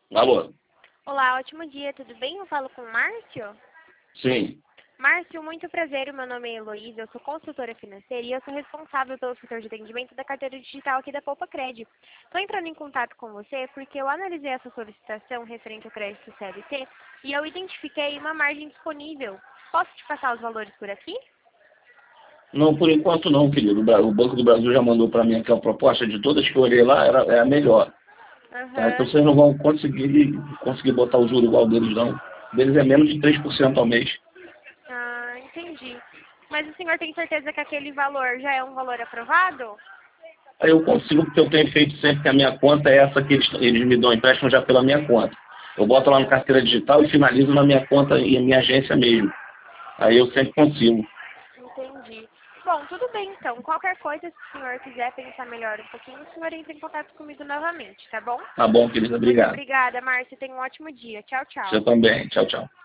Alô? Olá, ótimo dia, tudo bem? Eu falo com o Márcio? Sim. Márcio, muito prazer, o meu nome é Heloísa, eu sou consultora financeira e eu sou responsável pelo setor de atendimento da carteira digital aqui da Poupa Crédito. Estou entrando em contato com você porque eu analisei essa solicitação referente ao crédito CLT e eu identifiquei uma margem disponível. Posso te passar os valores por aqui? Não, por enquanto não, querido. O Banco do Brasil já mandou para mim aqui a proposta de todas que eu olhei lá, é a melhor. Tá? Então Aham. vocês não vão conseguir botar o juro igual deles, não. Deles é menos de 3% ao mês. Ah, entendi. Mas o senhor tem certeza que aquele valor já é um valor aprovado? Aí eu consigo, porque eu tenho feito sempre que a minha conta é essa que eles me dão empréstimo já pela minha conta. Eu boto lá no carteira digital e finalizo na minha conta e na minha agência mesmo. Aí eu sempre consigo. Entendi. Bom, tudo bem então. Qualquer coisa, se o senhor quiser pensar melhor um pouquinho, o senhor entra em contato comigo novamente, tá bom? Tá bom, querida? Muito Obrigado. obrigada, Márcia. Tenha um ótimo dia. Tchau, Você tchau. também. Tchau, tchau.